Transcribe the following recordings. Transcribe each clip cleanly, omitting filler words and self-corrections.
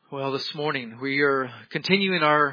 Well, this morning we are continuing our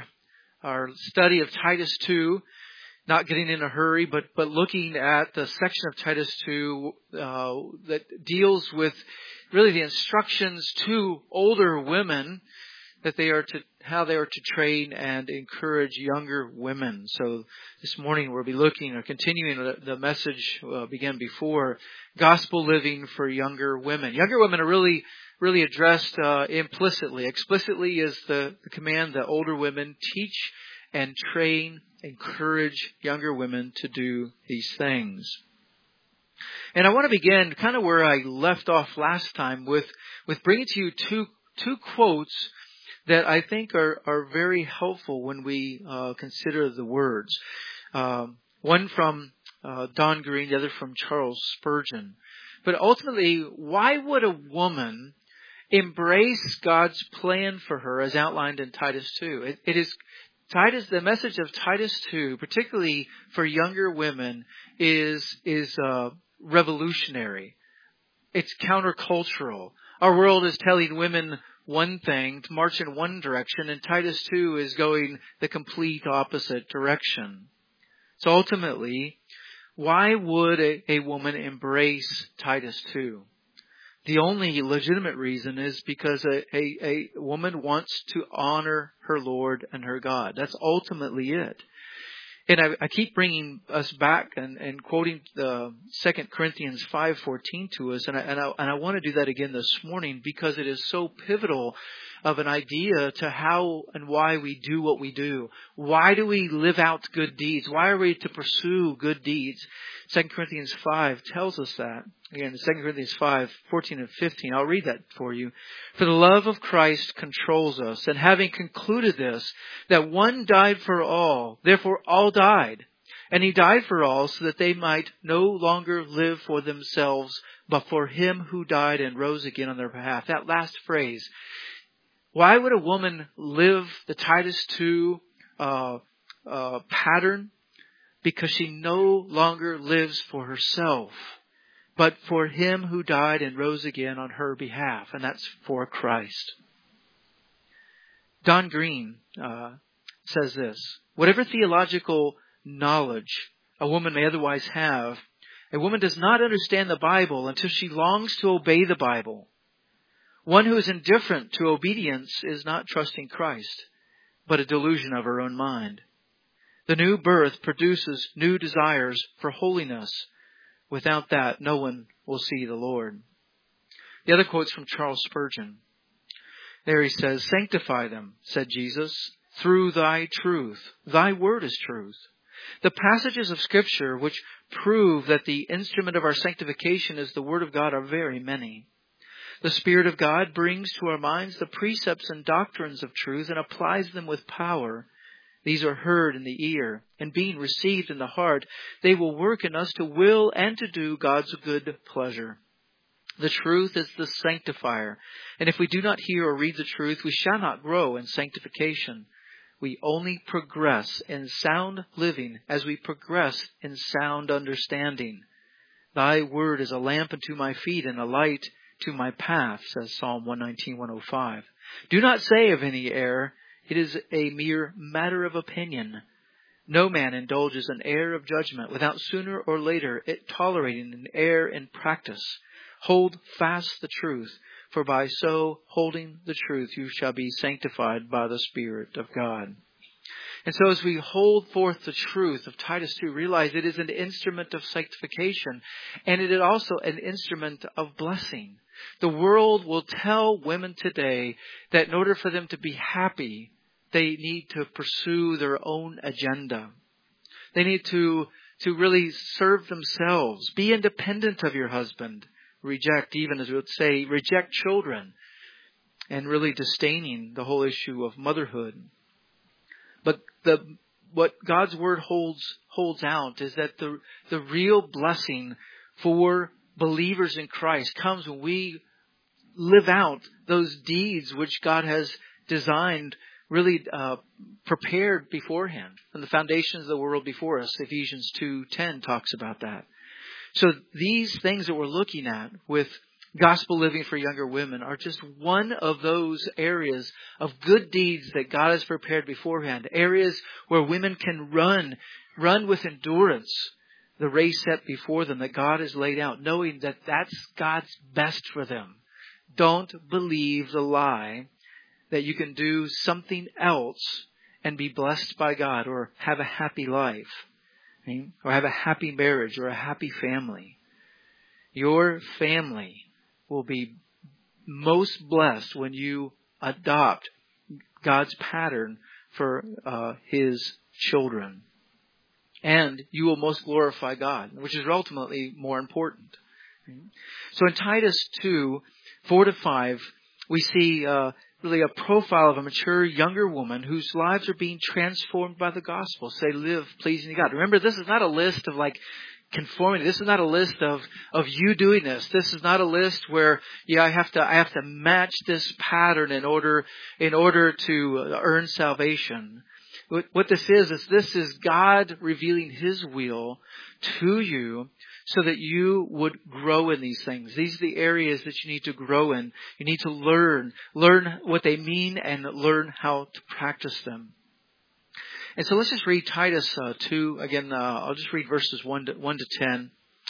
study of Titus 2, not getting in a hurry, but looking at the section of Titus 2 that deals with really the instructions to older women that how they are to train and encourage younger women. So this morning we'll be looking or continuing the message began before, gospel living for younger women. Younger women are really addressed implicitly. Explicitly is the command that older women teach and train, encourage younger women to do these things. And I want to begin kind of where I left off last time with bringing to you two quotes that I think are very helpful when we consider the words. One from Don Green, the other from Charles Spurgeon. But ultimately, why would a woman embrace God's plan for her as outlined in Titus 2? It is Titus, the message of Titus 2, particularly for younger women, is revolutionary. It's countercultural. Our world is telling women one thing, to march in one direction, and Titus 2 is going the complete opposite direction. So ultimately, why would a woman embrace Titus 2? The only legitimate reason is because a woman wants to honor her Lord and her God. That's ultimately it. And I keep bringing us back and quoting the 2 Corinthians 5:14 to us, and I want to do that again this morning because it is so pivotal of an idea to how and why we do what we do. Why do we live out good deeds? Why are we to pursue good deeds? 2 Corinthians 5 tells us that. Again, 2 Corinthians 5:14 and 15. I'll read that for you. For the love of Christ controls us, and having concluded this, that one died for all, therefore all died. And he died for all so that they might no longer live for themselves, but for him who died and rose again on their behalf. That last phrase. Why would a woman live the Titus 2 pattern? Because she no longer lives for herself, but for him who died and rose again on her behalf, and that's for Christ. Don Green says this: whatever theological knowledge a woman may otherwise have, a woman does not understand the Bible until she longs to obey the Bible. One who is indifferent to obedience is not trusting Christ, but a delusion of her own mind. The new birth produces new desires for holiness. Without that, no one will see the Lord. The other quote's from Charles Spurgeon. There he says, "Sanctify them, said Jesus, through thy truth. Thy word is truth." The passages of Scripture which prove that the instrument of our sanctification is the Word of God are very many. The Spirit of God brings to our minds the precepts and doctrines of truth and applies them with power. These are heard in the ear, and being received in the heart, they will work in us to will and to do God's good pleasure. The truth is the sanctifier, and if we do not hear or read the truth, we shall not grow in sanctification. We only progress in sound living as we progress in sound understanding. Thy word is a lamp unto my feet and a light to my path, says Psalm 119:105. Do not say of any error, it is a mere matter of opinion. No man indulges an error of judgment without sooner or later it tolerating an error in practice. Hold fast the truth, for by so holding the truth you shall be sanctified by the Spirit of God. And so as we hold forth the truth of Titus 2, realize it is an instrument of sanctification, and it is also an instrument of blessing. The world will tell women today that in order for them to be happy, they need to pursue their own agenda. They need to really serve themselves. Be independent of your husband. Reject, even as we would say, reject children. And really disdaining the whole issue of motherhood. But what God's Word holds out is that the real blessing for believers in Christ comes when we live out those deeds which God has designed, really prepared beforehand, from the foundations of the world before us. Ephesians 2:10 talks about that. So these things that we're looking at with gospel living for younger women are just one of those areas of good deeds that God has prepared beforehand. Areas where women can run with endurance the race set before them that God has laid out, knowing that that's God's best for them. Don't believe the lie that you can do something else and be blessed by God or have a happy life, or have a happy marriage or a happy family. Your family will be most blessed when you adopt God's pattern for His children. And you will most glorify God, which is ultimately more important. So in Titus 2, 4-5, we see really a profile of a mature younger woman whose lives are being transformed by the gospel. So they live pleasing to God. Remember, this is not a list of conformity. This is not a list of you doing this. This is not a list where I have to match this pattern in order to earn salvation. What this is God revealing His will to you so that you would grow in these things. These are the areas that you need to grow in. You need to learn what they mean and learn how to practice them. And so let's just read Titus 2. Again, I'll just read verses 1 to 10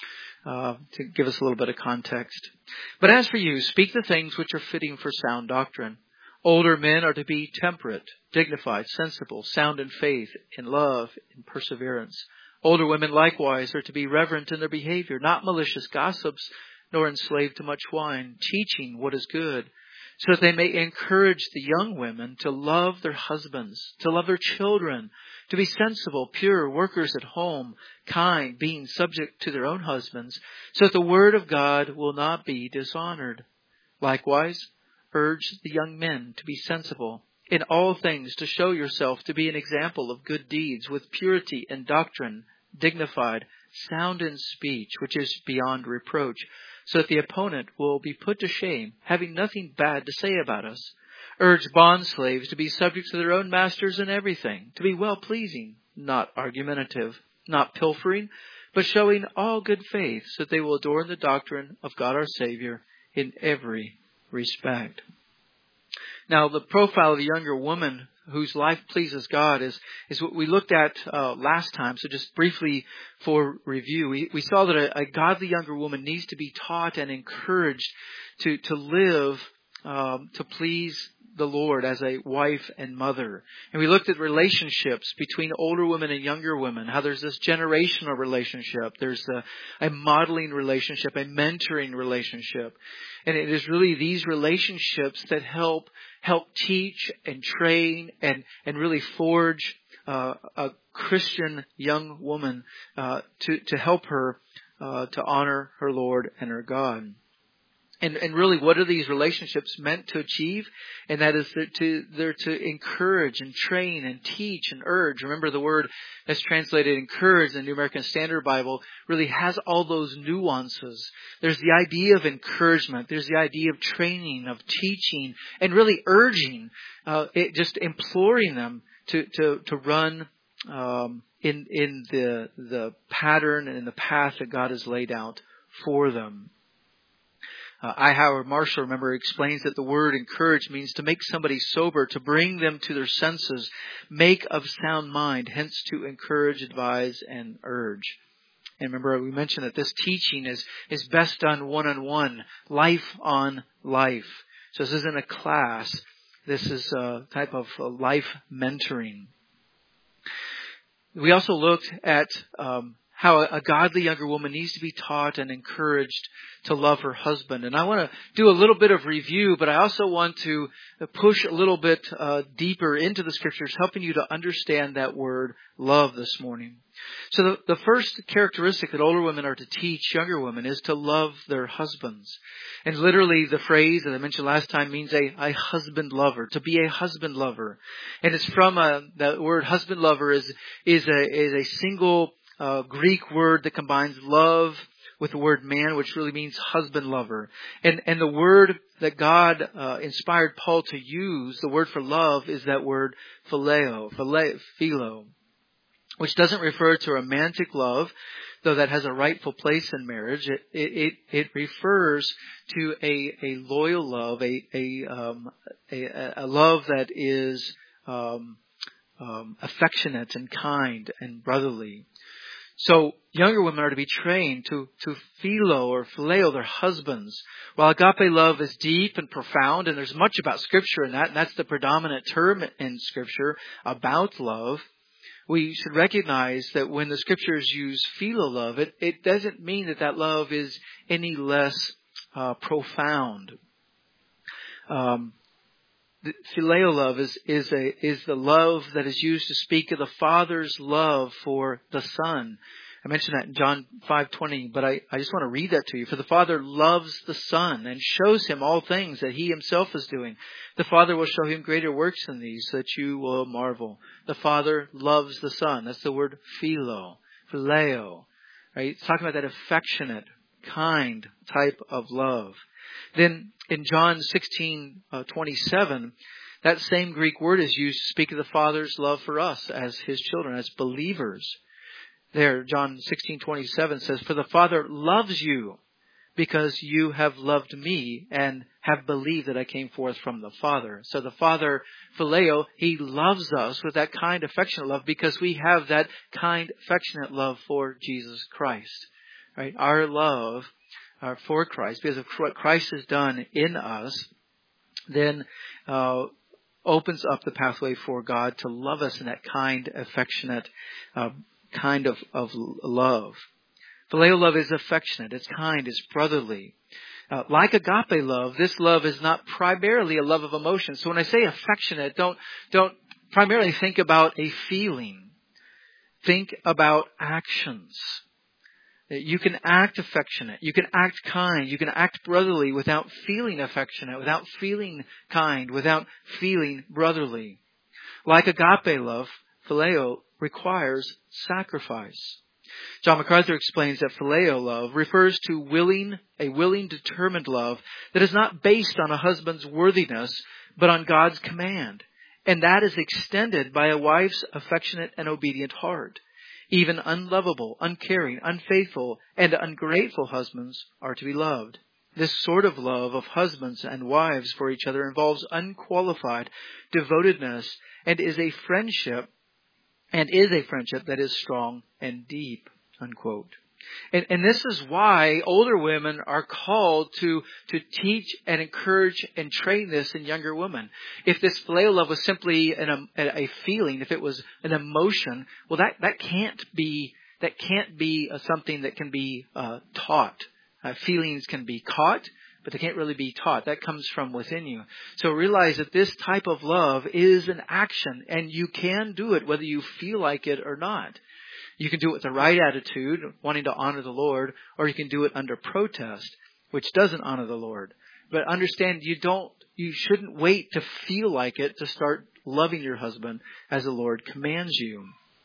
to give us a little bit of context. But as for you, speak the things which are fitting for sound doctrine. Older men are to be temperate, dignified, sensible, sound in faith, in love, in perseverance. Older women likewise are to be reverent in their behavior, not malicious gossips, nor enslaved to much wine, teaching what is good, so that they may encourage the young women to love their husbands, to love their children, to be sensible, pure, workers at home, kind, being subject to their own husbands, so that the word of God will not be dishonored. Likewise, urge the young men to be sensible in all things, to show yourself to be an example of good deeds, with purity and doctrine, dignified, sound in speech, which is beyond reproach, so that the opponent will be put to shame, having nothing bad to say about us. Urge bondslaves to be subject to their own masters in everything, to be well-pleasing, not argumentative, not pilfering, but showing all good faith, so that they will adorn the doctrine of God our Savior in every respect. Now, the profile of the younger woman whose life pleases God is what we looked at last time. So just briefly for review, we saw that a godly younger woman needs to be taught and encouraged to live to please the Lord as a wife and mother. And we looked at relationships between older women and younger women, how there's this generational relationship. There's a modeling relationship, a mentoring relationship. And it is really these relationships that help teach and train and really forge a Christian young woman to help her to honor her Lord and her God. And really, what are these relationships meant to achieve? And that is they're to encourage and train and teach and urge. Remember, the word that's translated encourage in the New American Standard Bible really has all those nuances. There's the idea of encouragement. There's the idea of training, of teaching, and really urging, just imploring them to run in the pattern and in the path that God has laid out for them. I. Howard Marshall, remember, explains that the word encourage means to make somebody sober, to bring them to their senses, make of sound mind, hence to encourage, advise, and urge. And remember, we mentioned that this teaching is best done one-on-one, life on life. So this isn't a class. This is a type of life mentoring. We also looked at how a godly younger woman needs to be taught and encouraged to love her husband. And I want to do a little bit of review, but I also want to push a little bit deeper into the Scriptures, helping you to understand that word love this morning. So the first characteristic that older women are to teach younger women is to love their husbands. And literally the phrase that I mentioned last time means a husband lover, to be a husband lover. And it's from the word husband lover is a single Greek word that combines love with the word man, which really means husband lover. And the word that God inspired Paul to use, the word for love, is that word phileo. which doesn't refer to romantic love, though that has a rightful place in marriage. It refers to a loyal love, a love that is affectionate and kind and brotherly. So younger women are to be trained to philo or phileo their husbands. While agape love is deep and profound, and there's much about Scripture in that, and that's the predominant term in Scripture about love, we should recognize that when the Scriptures use philo love, it doesn't mean that love is any less profound. The phileo love is the love that is used to speak of the Father's love for the Son. I mentioned that in John 5:20, but I just want to read that to you. For the Father loves the Son and shows him all things that he himself is doing. The Father will show him greater works than these, so that you will marvel. The Father loves the Son. That's the word phileo. Right? It's talking about that affectionate, kind type of love. Then in John 16:27, that same Greek word is used to speak of the Father's love for us as his children, as believers. There, John 16:27 says, "For the Father loves you because you have loved me and have believed that I came forth from the Father." So the Father, phileo, he loves us with that kind, affectionate love because we have that kind, affectionate love for Jesus Christ. Right? Our love for Christ, because of what Christ has done in us, then opens up the pathway for God to love us in that kind, affectionate kind of love. Phileo love is affectionate, it's kind, it's brotherly. Like agape love, this love is not primarily a love of emotion. So when I say affectionate, don't primarily think about a feeling. Think about actions. You can act affectionate, you can act kind, you can act brotherly without feeling affectionate, without feeling kind, without feeling brotherly. Like agape love, phileo requires sacrifice. John MacArthur explains that phileo love refers to a willing, determined love that is not based on a husband's worthiness, but on God's command. And that is extended by a wife's affectionate and obedient heart. Even unlovable, uncaring, unfaithful, and ungrateful husbands are to be loved. This sort of love of husbands and wives for each other involves unqualified devotedness and is a friendship that is strong and deep, unquote. And this is why older women are called to teach and encourage and train this in younger women. If this phileo love was simply a feeling, if it was an emotion, well, that can't be something that can be taught. Feelings can be caught, but they can't really be taught. That comes from within you. So realize that this type of love is an action, and you can do it whether you feel like it or not. You can do it with the right attitude, wanting to honor the Lord, or you can do it under protest, which doesn't honor the Lord. But understand, you shouldn't wait to feel like it to start loving your husband as the Lord commands you.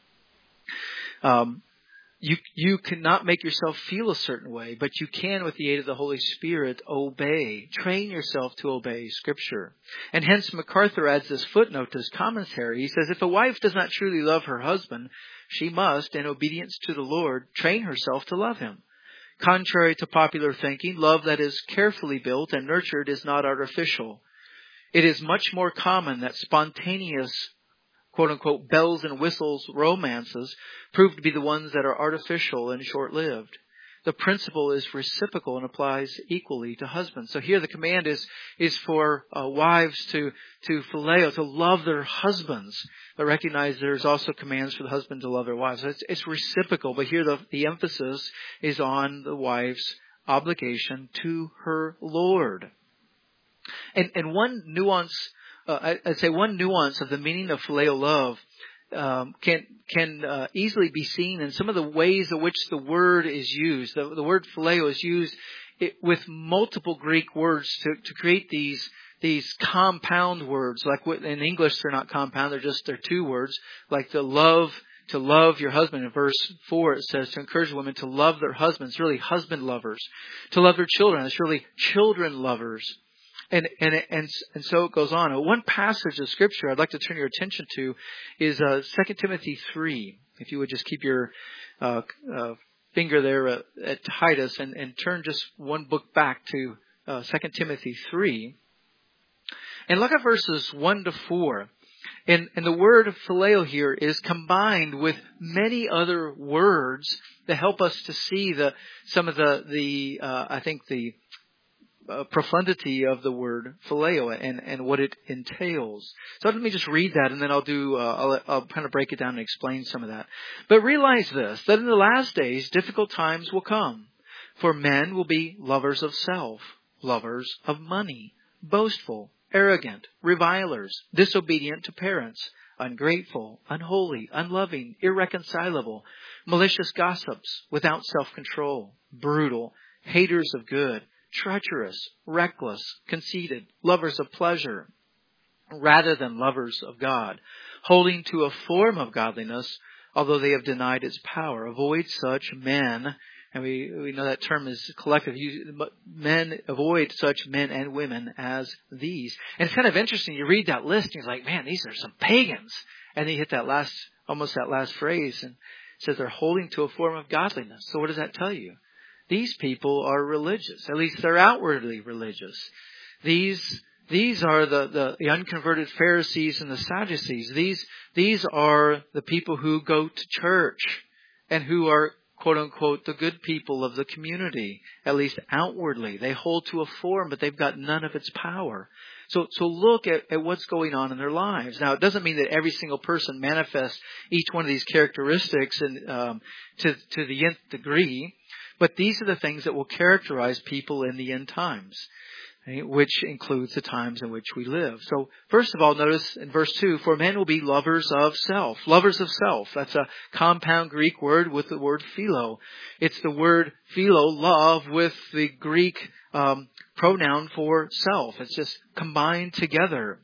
You cannot make yourself feel a certain way, but you can, with the aid of the Holy Spirit, obey. Train yourself to obey Scripture. And hence MacArthur adds this footnote to his commentary. He says, if a wife does not truly love her husband, she must, in obedience to the Lord, train herself to love him. Contrary to popular thinking, love that is carefully built and nurtured is not artificial. It is much more common that spontaneous, quote-unquote, bells and whistles romances prove to be the ones that are artificial and short-lived. The principle is reciprocal and applies equally to husbands. So here the command is for wives to phileo, to love their husbands, but recognize there's also commands for the husband to love their wives. So it's reciprocal, but here the emphasis is on the wife's obligation to her Lord. And one nuance, I'd say one nuance of the meaning of phileo love can easily be seen in some of the ways in which the word is used. The word phileo is used with multiple Greek words to create these compound words. Like in English, they're not compound; they're two words. Like to love your husband. In verse 4, it says to encourage women to love their husbands. It's really husband lovers. To love their children. It's really children lovers. And so it goes on. One passage of Scripture I'd like to turn your attention to is 2 Timothy 3. If you would just keep your finger there at Titus and turn just one book back to 2 Timothy 3. And look at verses 1 to 4. And the word phileo here is combined with many other words that help us to see some of the profundity of the word phileo and what it entails. So let me just read that, and then I'll kind of break it down and explain some of that. But realize this, that in the last days, difficult times will come. For men will be lovers of self, lovers of money, boastful, arrogant, revilers, disobedient to parents, ungrateful, unholy, unloving, irreconcilable, malicious gossips, without self-control, brutal, haters of good, treacherous, reckless, conceited, lovers of pleasure, rather than lovers of God, holding to a form of godliness, although they have denied its power. Avoid such men, and we know that term is collective. Avoid such men and women as these. And it's kind of interesting. You read that list, and you're like, man, these are some pagans. And then you hit that last phrase, and it says they're holding to a form of godliness. So what does that tell you? These people are religious. At least they're outwardly religious. These are the unconverted Pharisees and the Sadducees. These are the people who go to church and who are, quote unquote, the good people of the community, at least outwardly. They hold to a form, but they've got none of its power. So look at what's going on in their lives. Now, it doesn't mean that every single person manifests each one of these characteristics to the nth degree. But these are the things that will characterize people in the end times, right? Which includes the times in which we live. So first of all, notice in verse 2, for men will be lovers of self. Lovers of self. That's a compound Greek word with the word philo. It's the word philo, love, with the Greek pronoun for self. It's just combined together.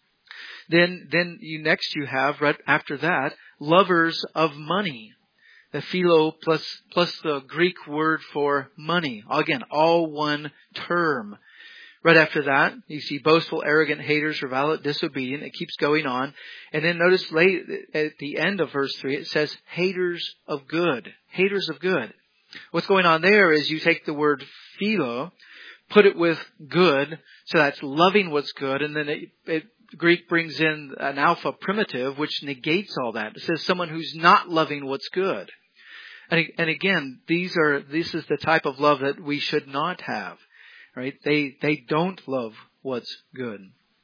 Then you have, right after that, lovers of money. The philo plus the Greek word for money. Again, all one term. Right after that, you see boastful, arrogant, haters, revilers, disobedient. It keeps going on. And then notice late at the end of verse 3, it says haters of good. Haters of good. What's going on there is you take the word philo, put it with good, so that's loving what's good, and then Greek brings in an alpha primitive, which negates all that. It says someone who's not loving what's good. And again, this is the type of love that we should not have, right? They don't love what's good.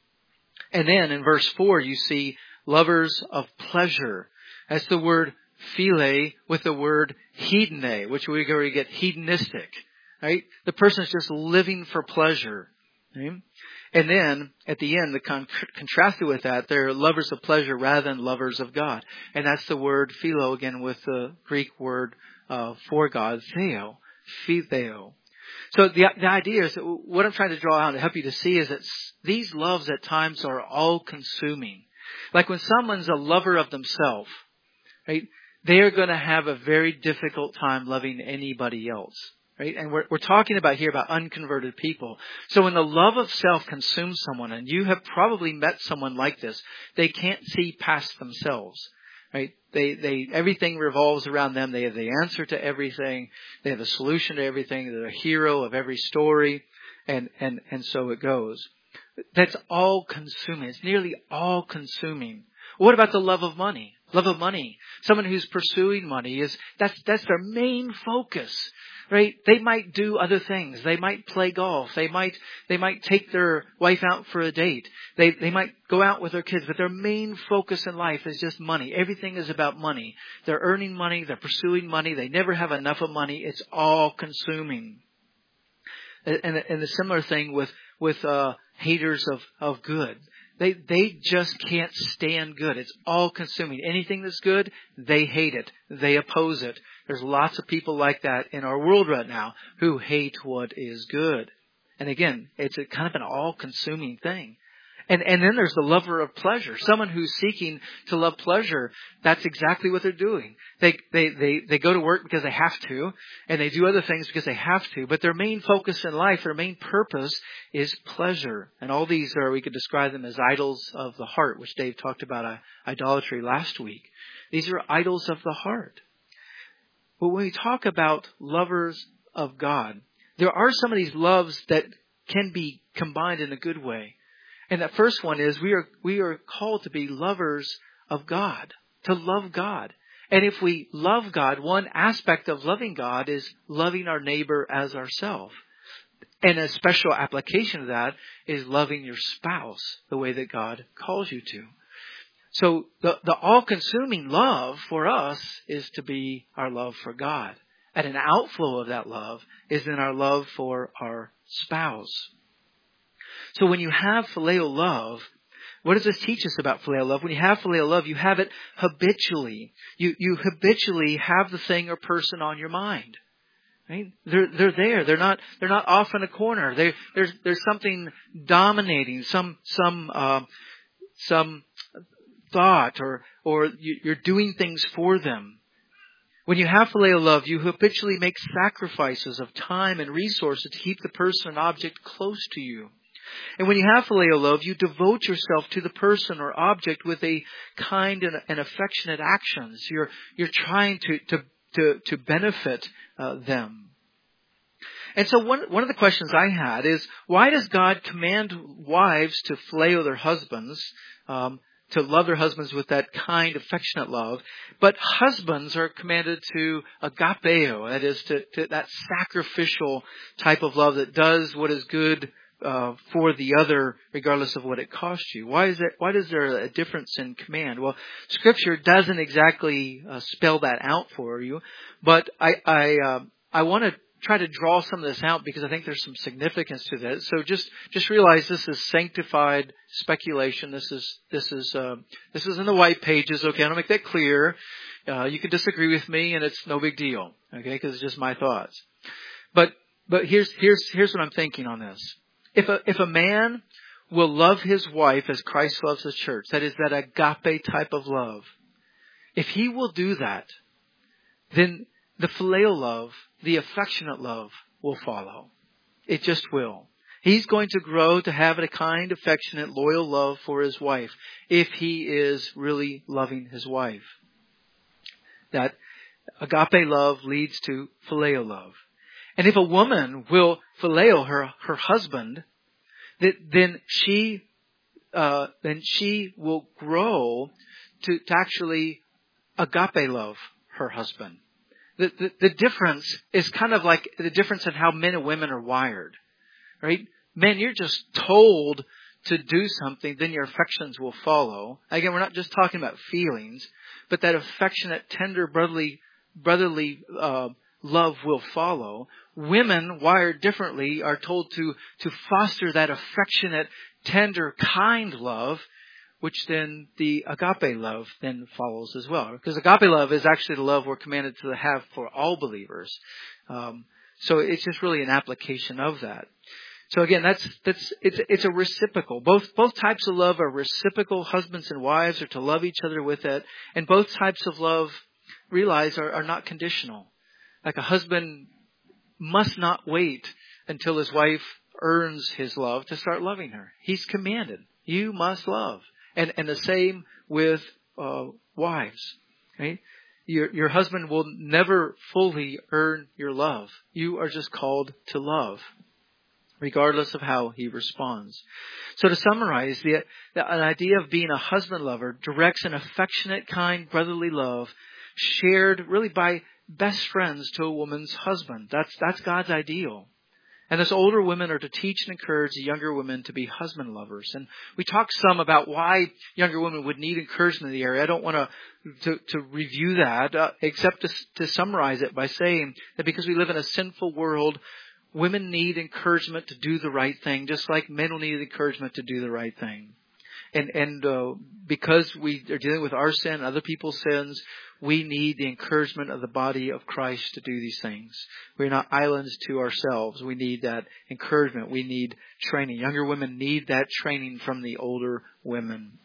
And then in verse 4, you see lovers of pleasure. That's the word phile with the word hedone, which we already get hedonistic, right? The person's just living for pleasure. Right? And then, at the end, contrasted with that, they're lovers of pleasure rather than lovers of God. And that's the word philo, again, with the Greek word for God, theo, phileo. So the idea is that what I'm trying to draw out to help you to see is that these loves at times are all-consuming. Like when someone's a lover of themselves, right, they're going to have a very difficult time loving anybody else. Right? And we're talking about here about unconverted people. So when the love of self consumes someone, and you have probably met someone like this, they can't see past themselves. Right? They everything revolves around them. They have the answer to everything. They have the solution to everything. They're the hero of every story. And so it goes. That's all consuming. It's nearly all consuming. What about the love of money? Love of money. Someone who's pursuing money that's their main focus. Right? They might do other things. They might play golf. They might take their wife out for a date. They might go out with their kids, but their main focus in life is just money. Everything is about money. They're earning money. They're pursuing money. They never have enough of money. It's all consuming. And the similar thing with haters of good. They just can't stand good. It's all consuming. Anything that's good, they hate it. They oppose it. There's lots of people like that in our world right now who hate what is good. And again, it's a kind of an all-consuming thing. And then there's the lover of pleasure. Someone who's seeking to love pleasure, that's exactly what they're doing. They go to work because they have to, and they do other things because they have to, but their main focus in life, their main purpose is pleasure. And all these we could describe them as idols of the heart, which Dave talked about idolatry last week. These are idols of the heart. But when we talk about lovers of God, there are some of these loves that can be combined in a good way. And that first one is we are called to be lovers of God, to love God. And if we love God, one aspect of loving God is loving our neighbor as ourselves. And a special application of that is loving your spouse the way that God calls you to. So the all-consuming love for us is to be our love for God. And an outflow of that love is in our love for our spouse. So when you have phileo love, what does this teach us about phileo love? When you have phileo love, you have it habitually. You habitually have the thing or person on your mind. Right? They're there. They're not off in a corner. There's something dominating, some thought or you're doing things for them. When you have phileo love, you habitually make sacrifices of time and resources to keep the person and object close to you. And when you have phileo love, you devote yourself to the person or object with a kind and affectionate actions. You're trying to benefit them. And so one of the questions I had is, why does God command wives to phileo their husbands, to love their husbands with that kind, affectionate love, but husbands are commanded to agapeo, that is, to that sacrificial type of love that does what is good for the other, regardless of what it costs you? Why is there a difference in command? Well, Scripture doesn't exactly spell that out for you, but I want to try to draw some of this out because I think there's some significance to this. So just realize this is sanctified speculation. This is in the white pages. Okay, I want to make that clear. You can disagree with me, and it's no big deal. Okay, because it's just my thoughts. But here's what I'm thinking on this. If a man will love his wife as Christ loves the church, that is that agape type of love, if he will do that, then the phileo love, the affectionate love, will follow. It just will. He's going to grow to have a kind, affectionate, loyal love for his wife if he is really loving his wife. That agape love leads to phileo love. And if a woman will phileo her husband, then she will grow to actually agape love her husband. The difference is kind of like the difference in how men and women are wired, right? Men, you're just told to do something, then your affections will follow. Again, we're not just talking about feelings, but that affectionate, tender, brotherly love will follow. Women, wired differently, are told to foster that affectionate, tender, kind love, which then the agape love then follows as well. Because agape love is actually the love we're commanded to have for all believers. So it's just really an application of that. So again, it's a reciprocal. Both types of love are reciprocal. Husbands and wives are to love each other with it. And both types of love, realize, are not conditional. Like a husband must not wait until his wife earns his love to start loving her. He's commanded. You must love. And the same with wives. Right? Your husband will never fully earn your love. You are just called to love, regardless of how he responds. So to summarize, an idea of being a husband lover directs an affectionate, kind, brotherly love shared really by best friends to a woman's husband. That's God's ideal. And thus older women are to teach and encourage the younger women to be husband lovers. And we talked some about why younger women would need encouragement in the area. I don't want to review that, except to summarize it by saying that because we live in a sinful world, women need encouragement to do the right thing, just like men will need encouragement to do the right thing. And because we are dealing with our sin, other people's sins, we need the encouragement of the body of Christ to do these things. We're not islands to ourselves. We need that encouragement. We need training. Younger women need that training from the older women.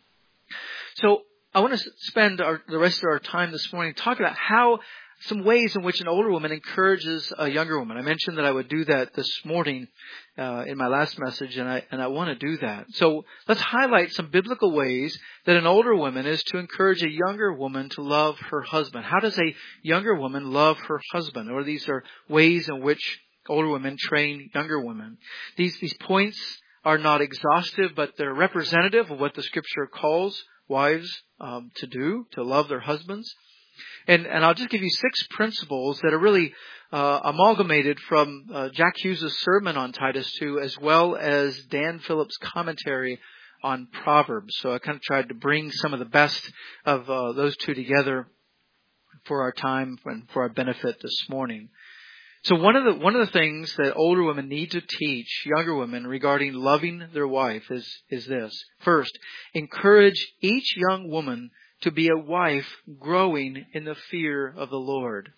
So I want to spend the rest of our time this morning talking about some ways in which an older woman encourages a younger woman. I mentioned that I would do that this morning in my last message, and I want to do that. So let's highlight some biblical ways that an older woman is to encourage a younger woman to love her husband. How does a younger woman love her husband? Or these are ways in which older women train younger women. These points are not exhaustive, but they're representative of what the Scripture calls wives to do, to love their husbands. And I'll just give you 6 principles that are really amalgamated from Jack Hughes' sermon on Titus 2, as well as Dan Phillips' commentary on Proverbs. So I kind of tried to bring some of the best of those two together for our time and for our benefit this morning. So one of the things that older women need to teach younger women regarding loving their wife is this. First, encourage each young woman to be a wife growing in the fear of the Lord.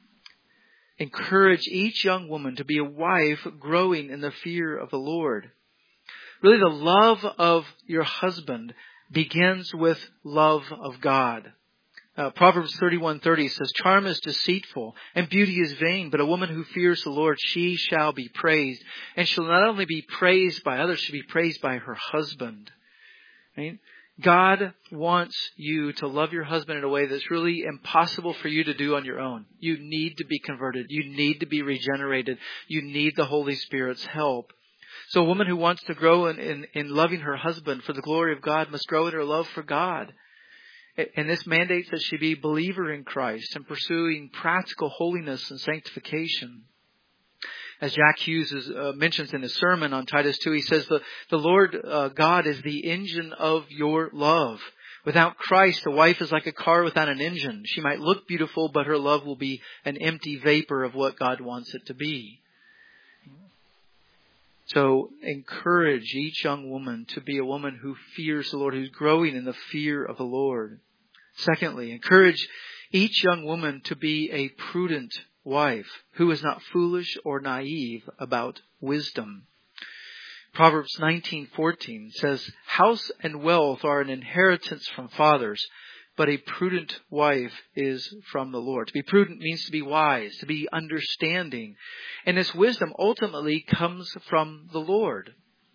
Encourage each young woman to be a wife growing in the fear of the Lord. Really, the love of your husband begins with love of God. Proverbs 31:30 says, "Charm is deceitful and beauty is vain, but a woman who fears the Lord, she shall be praised. And she'll not only be praised by others, she'll be praised by her husband." Right? God wants you to love your husband in a way that's really impossible for you to do on your own. You need to be converted. You need to be regenerated. You need the Holy Spirit's help. So a woman who wants to grow in loving her husband for the glory of God must grow in her love for God. And this mandates that she be a believer in Christ and pursuing practical holiness and sanctification. As Jack Hughes mentions in his sermon on Titus 2, he says, the Lord God is the engine of your love. Without Christ, a wife is like a car without an engine. She might look beautiful, but her love will be an empty vapor of what God wants it to be. So encourage each young woman to be a woman who fears the Lord, who's growing in the fear of the Lord. Secondly, encourage each young woman to be a prudent wife who is not foolish or naive about wisdom. Proverbs 19:14 says, "House and wealth are an inheritance from fathers, but a prudent wife is from the Lord." To be prudent means to be wise, to be understanding. And this wisdom ultimately comes from the Lord.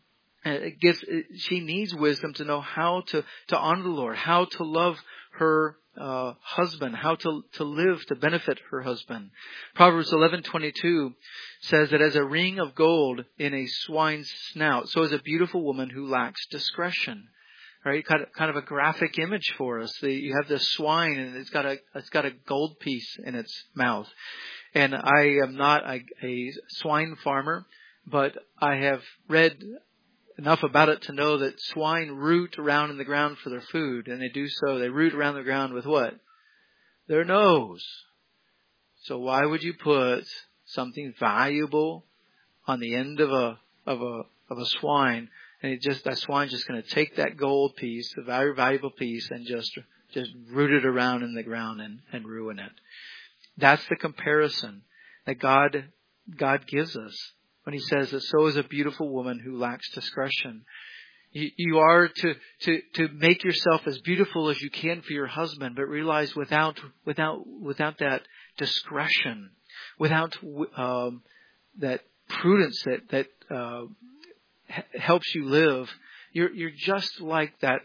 She needs wisdom to know how to honor the Lord, how to love her husband, how to live to benefit her husband. Proverbs 11:22 says that as a ring of gold in a swine's snout, so is a beautiful woman who lacks discretion. Right, kind of a graphic image for us. You have this swine, and it's got a gold piece in its mouth. And I am not a swine farmer, but I have read enough about it to know that swine root around in the ground for their food, and they do so. They root around the ground with what? Their nose. So why would you put something valuable on the end of a swine? And that swine's just going to take that gold piece, the very valuable piece, and just root it around in the ground and ruin it. That's the comparison that God gives us when He says that so is a beautiful woman who lacks discretion. You are to make yourself as beautiful as you can for your husband, but realize without that discretion, without that prudence that helps you live, you're just like that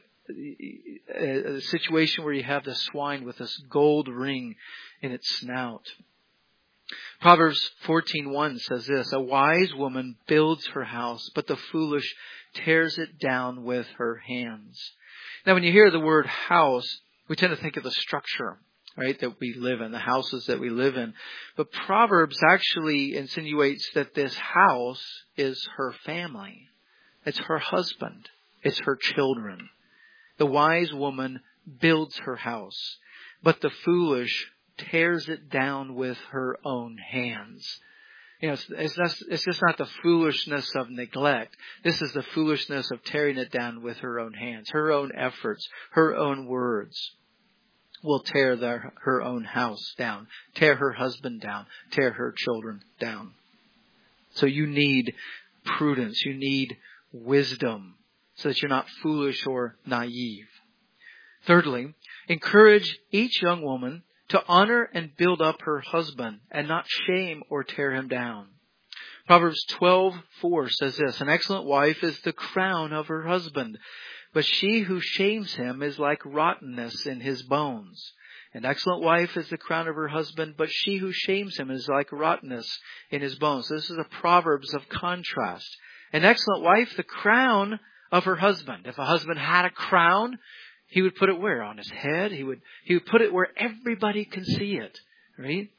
a situation where you have the swine with this gold ring in its snout. Proverbs 14:1 says this, "A wise woman builds her house, but the foolish tears it down with her hands." Now, when you hear the word house, we tend to think of the structure, right, that we live in, the houses that we live in. But Proverbs actually insinuates that this house is her family. It's her husband. It's her children. The wise woman builds her house, but the foolish tears it down with her own hands. It's just not the foolishness of neglect. This is the foolishness of tearing it down with her own hands, her own efforts, her own words will tear her own house down, tear her husband down, tear her children down. So you need prudence. You need wisdom so that you're not foolish or naive. Thirdly, encourage each young woman to honor and build up her husband and not shame or tear him down. Proverbs 12:4 says this, "An excellent wife is the crown of her husband, but she who shames him is like rottenness in his bones. An excellent wife is the crown of her husband, but she who shames him is like rottenness in his bones." So this is a Proverbs of contrast. An excellent wife, the crown of her husband. If a husband had a crown, he would put it where? On his head. He would put it where everybody can see it, right?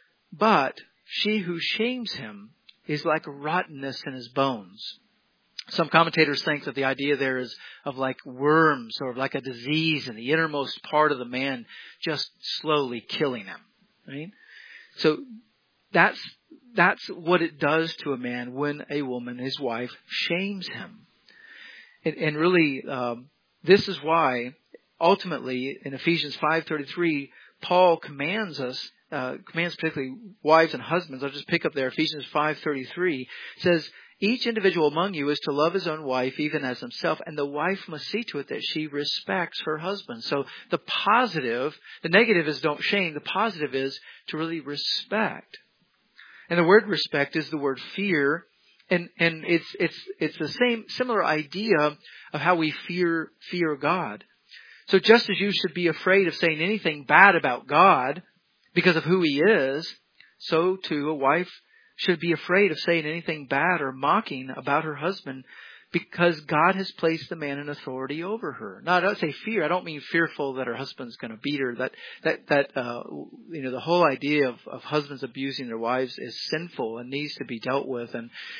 But she who shames him is like rottenness in his bones. Some commentators think that the idea there is of like worms or like a disease in the innermost part of the man, just slowly killing him, right? So that's what it does to a man when a woman, his wife, shames him. And really, this is why ultimately in Ephesians 5:33, Paul commands particularly wives and husbands. I'll just pick up there. Ephesians 5:33 says, "Each individual among you is to love his own wife even as himself, and the wife must see to it that she respects her husband." So the negative is don't shame. The positive is to really respect. And the word respect is the word fear. And it's the similar idea of how we fear God. So just as you should be afraid of saying anything bad about God because of who He is, so too a wife should be afraid of saying anything bad or mocking about her husband because God has placed the man in authority over her. Now, I don't say fear. I don't mean fearful that her husband's going to beat her. The whole idea of husbands abusing their wives is sinful and needs to be dealt with,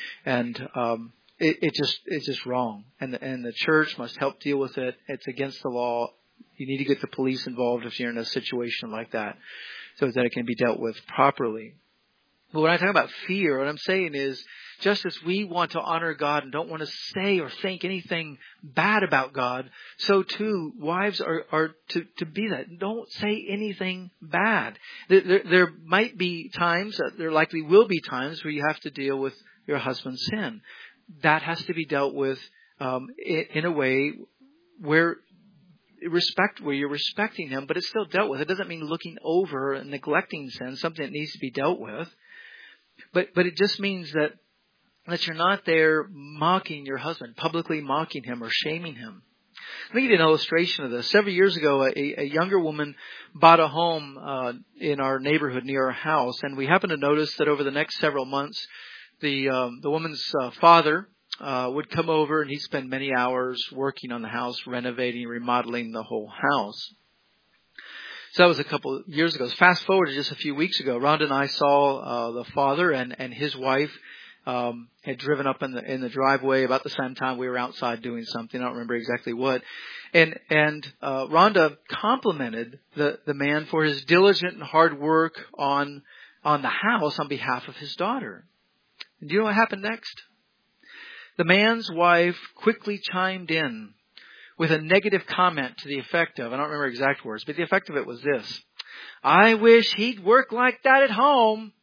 it's just wrong. And the church must help deal with it. It's against the law. You need to get the police involved if you're in a situation like that, so that it can be dealt with properly. But when I talk about fear, what I'm saying is, just as we want to honor God and don't want to say or think anything bad about God, so too wives are to be that. Don't say anything bad. There might be times, there likely will be times where you have to deal with your husband's sin. That has to be dealt with in a way where you're respecting him, but it's still dealt with. It doesn't mean looking over and neglecting sin, something that needs to be dealt with. But it just means that you're not there mocking your husband, publicly mocking him or shaming him. Let me give you an illustration of this. Several years ago, a younger woman bought a home in our neighborhood near our house, and we happened to notice that over the next several months, the woman's father would come over, and he'd spend many hours working on the house, renovating, remodeling the whole house. So that was a couple of years ago. Fast forward to just a few weeks ago, Rhonda and I saw the father and his wife had driven up in the driveway about the same time we were outside doing something. I don't remember exactly what. And Rhonda complimented the man for his diligent and hard work on the house on behalf of his daughter. And do you know what happened next? The man's wife quickly chimed in with a negative comment to the effect of, I don't remember exact words, but the effect of it was this: "I wish he'd work like that at home."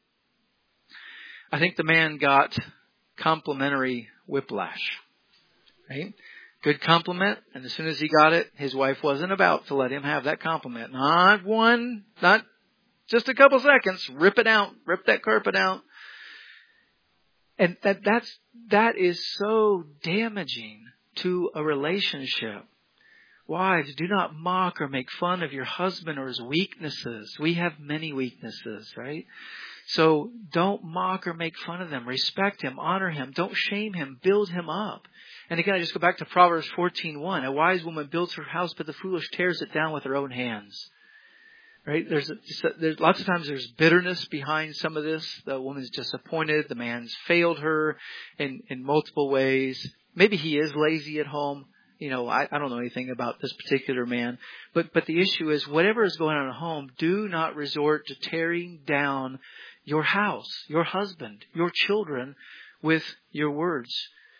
I think the man got complimentary whiplash, right? Good compliment, and as soon as he got it, his wife wasn't about to let him have that compliment. Not just a couple seconds. Rip it out. Rip that carpet out. And that is so damaging to a relationship. Wives, do not mock or make fun of your husband or his weaknesses. We have many weaknesses, right? So don't mock or make fun of them. Respect him, honor him, don't shame him, build him up. And again, I just go back to Proverbs 14:1. A wise woman builds her house, but the foolish tears it down with her own hands. Right? There's lots of times there's bitterness behind some of this. The woman's disappointed. The man's failed her in multiple ways. Maybe he is lazy at home. I don't know anything about this particular man. But the issue is, whatever is going on at home, do not resort to tearing down your house, your husband, your children with your words.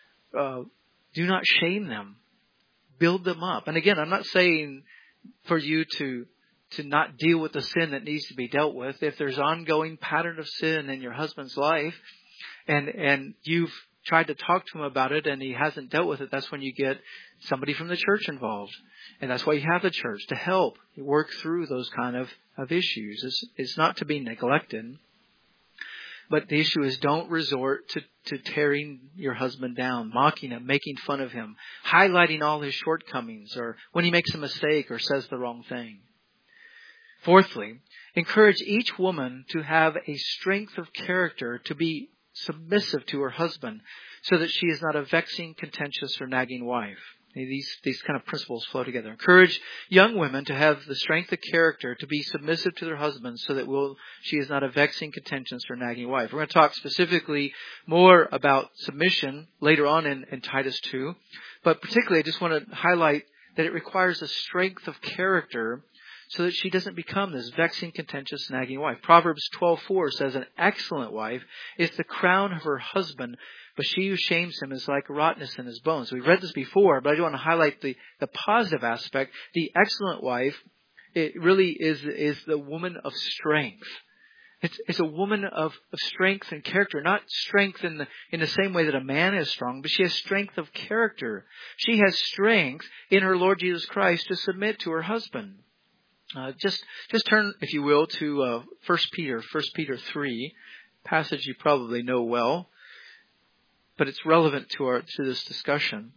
Do not shame them. Build them up. And again, I'm not saying for you to not deal with the sin that needs to be dealt with. If there's ongoing pattern of sin in your husband's life and you've tried to talk to him about it and he hasn't dealt with it, that's when you get somebody from the church involved. And that's why you have the church, to help work through those kind of issues. It's not to be neglected. But the issue is, don't resort to tearing your husband down, mocking him, making fun of him, highlighting all his shortcomings, or when he makes a mistake or says the wrong thing. Fourthly, encourage each woman to have a strength of character to be submissive to her husband, so that she is not a vexing, contentious, or nagging wife. These kind of principles flow together. Encourage young women to have the strength of character to be submissive to their husbands, so that she is not a vexing, contentious, or nagging wife. We're going to talk specifically more about submission later on in Titus 2. But particularly, I just want to highlight that it requires a strength of character so that she doesn't become this vexing, contentious, nagging wife. Proverbs 12:4 says, an excellent wife is the crown of her husband, but she who shames him is like rottenness in his bones. We've read this before, but I do want to highlight the positive aspect. The excellent wife, it really is the woman of strength. It's a woman of strength and character, not strength in the same way that a man is strong, but she has strength of character. She has strength in her Lord Jesus Christ to submit to her husband. Just turn, if you will, to 1 Peter 3, passage you probably know well, but it's relevant to this discussion.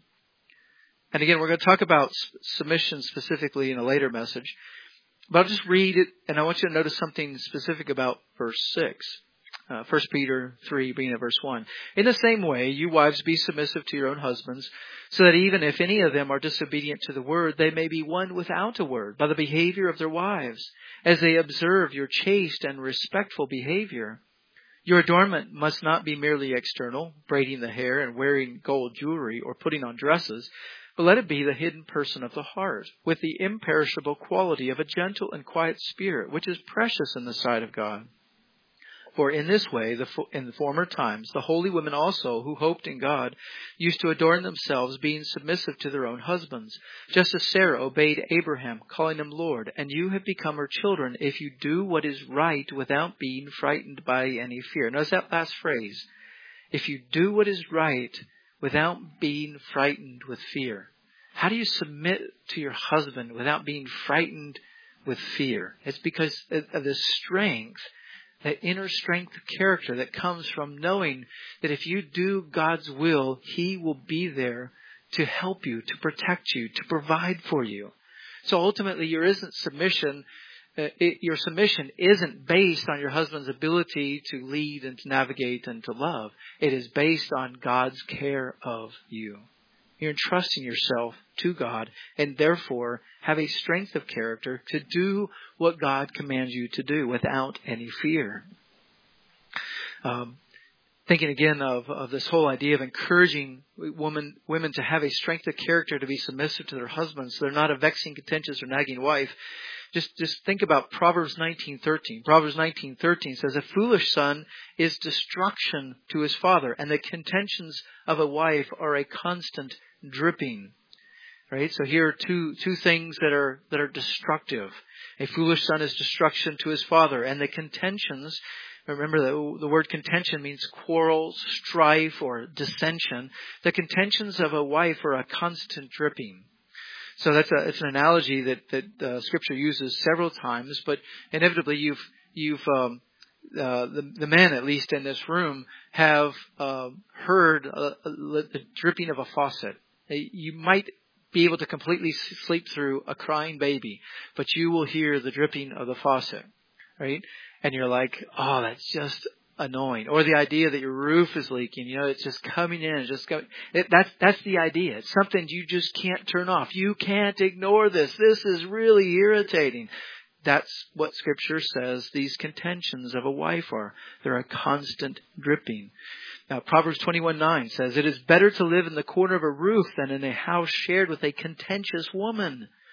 And again, we're going to talk about submission specifically in a later message, but I'll just read it, and I want you to notice something specific about verse 6. 1 Peter 3, beginning at verse 1. In the same way, you wives, be submissive to your own husbands, so that even if any of them are disobedient to the word, they may be won without a word by the behavior of their wives, as they observe your chaste and respectful behavior. Your adornment must not be merely external, braiding the hair and wearing gold jewelry or putting on dresses, but let it be the hidden person of the heart, with the imperishable quality of a gentle and quiet spirit, which is precious in the sight of God. For in this way, in the former times, the holy women also, who hoped in God, used to adorn themselves, being submissive to their own husbands, just as Sarah obeyed Abraham, calling him Lord. And you have become her children if you do what is right without being frightened by any fear. Notice that last phrase. If you do what is right without being frightened with fear. How do you submit to your husband without being frightened with fear? It's because of the strength, that inner strength of character that comes from knowing that if you do God's will, He will be there to help you, to protect you, to provide for you. So ultimately, your submission isn't based on your husband's ability to lead and to navigate and to love. It is based on God's care of you. You're entrusting yourself to God, and therefore have a strength of character to do what God commands you to do without any fear. Thinking again of this whole idea of encouraging women to have a strength of character to be submissive to their husbands, so they're not a vexing, contentious, or nagging wife. Just think about Proverbs 19:13. Proverbs 19:13 says, a foolish son is destruction to his father, and the contentions of a wife are a constant dripping. Right? So here are two things that are destructive. A foolish son is destruction to his father, and the contentions, remember the word contention means quarrel, strife, or dissension. The contentions of a wife are a constant dripping. So it's an analogy that Scripture uses several times, but inevitably the men, at least in this room, have heard the dripping of a faucet. You might be able to completely sleep through a crying baby, but you will hear the dripping of the faucet, right? And you're like, oh, that's just annoying. Or the idea that your roof is leaking, it's just coming in, that's the idea. It's something you just can't turn off. You can't ignore this. This is really irritating. That's what Scripture says these contentions of a wife are. They're a constant dripping. Now, Proverbs 21:9 says, it is better to live in the corner of a roof than in a house shared with a contentious woman.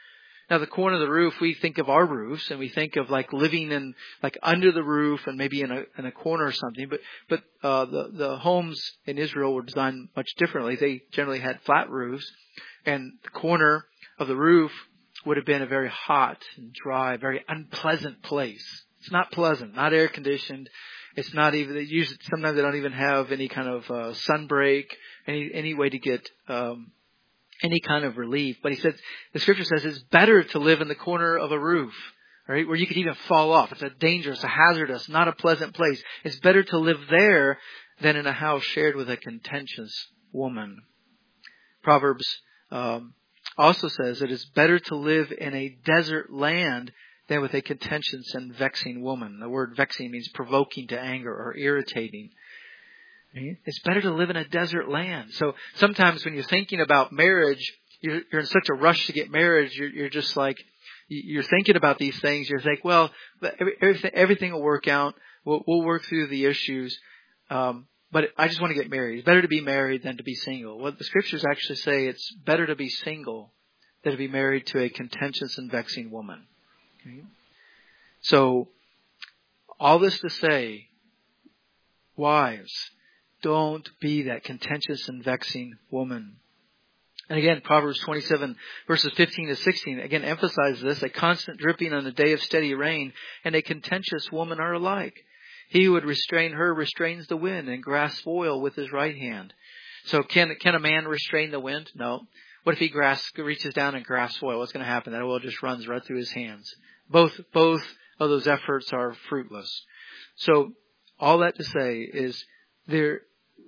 Now, the corner of the roof, we think of our roofs, and we think of like living in like under the roof and maybe in a corner or something. But the homes in Israel were designed much differently. They generally had flat roofs, and the corner of the roof would have been a very hot and dry, very unpleasant place. It's not pleasant, not air conditioned. It's not even. Sometimes they don't even have any kind of sun break, any way to get any kind of relief. But he says, the scripture says it's better to live in the corner of a roof, right, where you could even fall off. It's a dangerous, a hazardous, not a pleasant place. It's better to live there than in a house shared with a contentious woman. Proverbs also says it is better to live in a desert land than with a contentious and vexing woman. The word vexing means provoking to anger or irritating. It's better to live in a desert land. So sometimes when you're thinking about marriage, you're in such a rush to get married. You're just like, you're thinking about these things. You're like, well, everything will work out. We'll work through the issues. But I just want to get married. It's better to be married than to be single. Well, the scriptures actually say it's better to be single than to be married to a contentious and vexing woman. Okay? So all this to say, wives, don't be that contentious and vexing woman. And again, Proverbs 27 verses 15 to 16, again, emphasize this. A constant dripping on a day of steady rain and a contentious woman are alike. He who would restrain her restrains the wind and grasps oil with his right hand. So can a man restrain the wind? No. What if he reaches down and grasps oil? What's going to happen? That oil just runs right through his hands. Both of those efforts are fruitless. So all that to say is there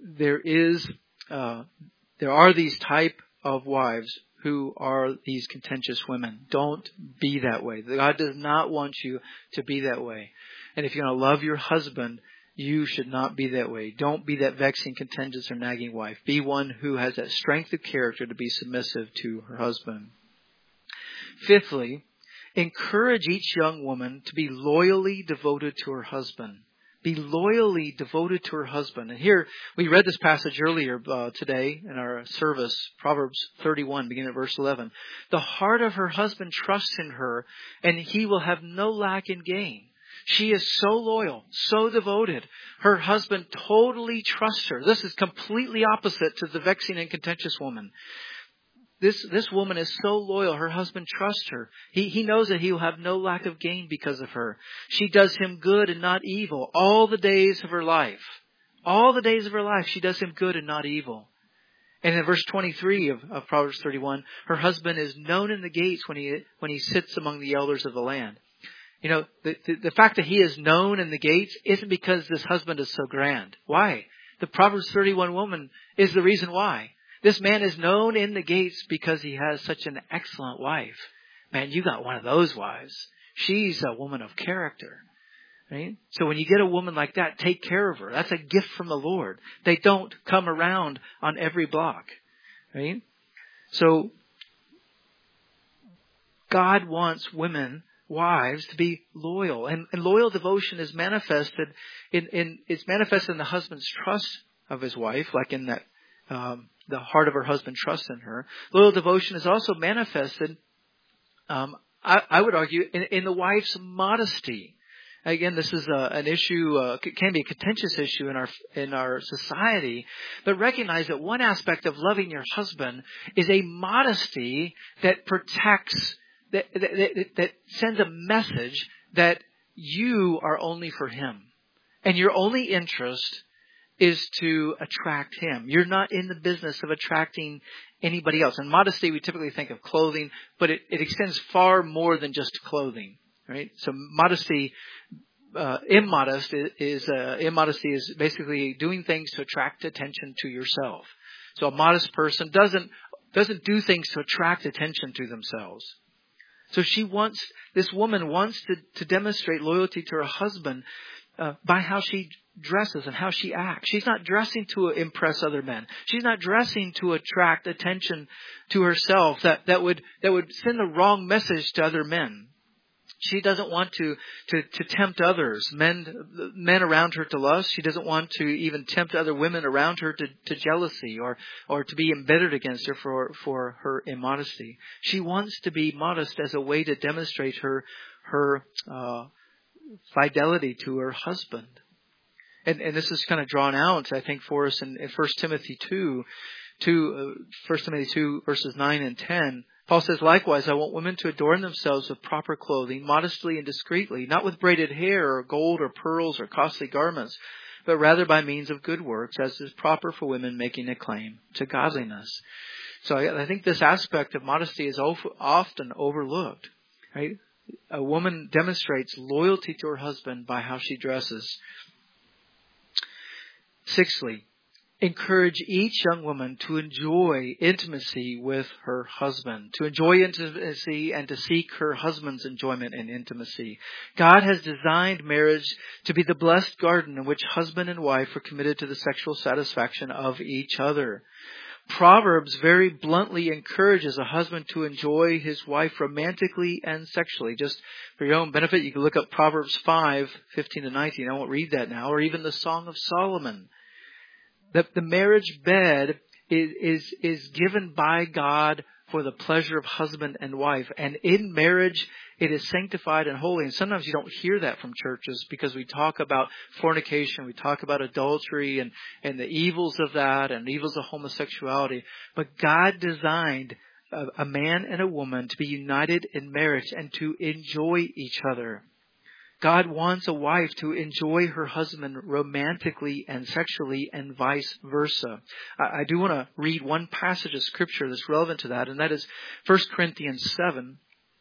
are these type of wives who are these contentious women. Don't be that way. God does not want you to be that way. And if you're going to love your husband, you should not be that way. Don't be that vexing, contentious, or nagging wife. Be one who has that strength of character to be submissive to her husband. Fifthly, encourage each young woman to be loyally devoted to her husband. Be loyally devoted to her husband. And here, we read this passage earlier today in our service, Proverbs 31, beginning at verse 11. The heart of her husband trusts in her, and he will have no lack in gain. She is so loyal, so devoted. Her husband totally trusts her. This is completely opposite to the vexing and contentious woman. This woman is so loyal. Her husband trusts her. He knows that he will have no lack of gain because of her. She does him good and not evil all the days of her life. All the days of her life, she does him good and not evil. And in verse 23 of Proverbs 31, her husband is known in the gates when he sits among the elders of the land. You know, the fact that he is known in the gates isn't because this husband is so grand. Why? The Proverbs 31 woman is the reason why. This man is known in the gates because he has such an excellent wife. Man, you got one of those wives. She's a woman of character. Right? So when you get a woman like that, take care of her. That's a gift from the Lord. They don't come around on every block. Right? So God wants wives to be loyal. And loyal devotion is manifested it's manifested in the husband's trust of his wife, like in that the heart of her husband trusts in her. Loyal devotion is also manifested, I would argue, in the wife's modesty. Again, this is an issue, can be a contentious issue in our society. But recognize that one aspect of loving your husband is a modesty that protects, that sends a message that you are only for him, and your only interest is to attract him. You're not in the business of attracting anybody else. And modesty, we typically think of clothing, but it extends far more than just clothing, right? So modesty, immodesty is basically doing things to attract attention to yourself. So a modest person doesn't do things to attract attention to themselves. So this woman wants to demonstrate loyalty to her husband by how she dresses and how she acts. She's not dressing to impress other men. She's not dressing to attract attention to herself that would send the wrong message to other men. She doesn't want to tempt others, men around her to lust. She doesn't want to even tempt other women around her to jealousy or to be embittered against her for her immodesty. She wants to be modest as a way to demonstrate her fidelity to her husband. And this is kind of drawn out, I think, for us in 1 Timothy 2 verses 9 and 10. Paul says, likewise, I want women to adorn themselves with proper clothing, modestly and discreetly, not with braided hair or gold or pearls or costly garments, but rather by means of good works, as is proper for women making a claim to godliness. So I think this aspect of modesty is often overlooked, right? A woman demonstrates loyalty to her husband by how she dresses. Sixthly, encourage each young woman to enjoy intimacy with her husband, to enjoy intimacy and to seek her husband's enjoyment in intimacy. God has designed marriage to be the blessed garden in which husband and wife are committed to the sexual satisfaction of each other. Proverbs very bluntly encourages a husband to enjoy his wife romantically and sexually. Just for your own benefit, you can look up Proverbs 5:15-19. I won't read that now. Or even the Song of Solomon. The marriage bed is given by God for the pleasure of husband and wife. And in marriage, it is sanctified and holy. And sometimes you don't hear that from churches because we talk about fornication, we talk about adultery and the evils of that and evils of homosexuality. But God designed a man and a woman to be united in marriage and to enjoy each other. God wants a wife to enjoy her husband romantically and sexually and vice versa. I do want to read one passage of Scripture that's relevant to that, and that is 1 Corinthians 7.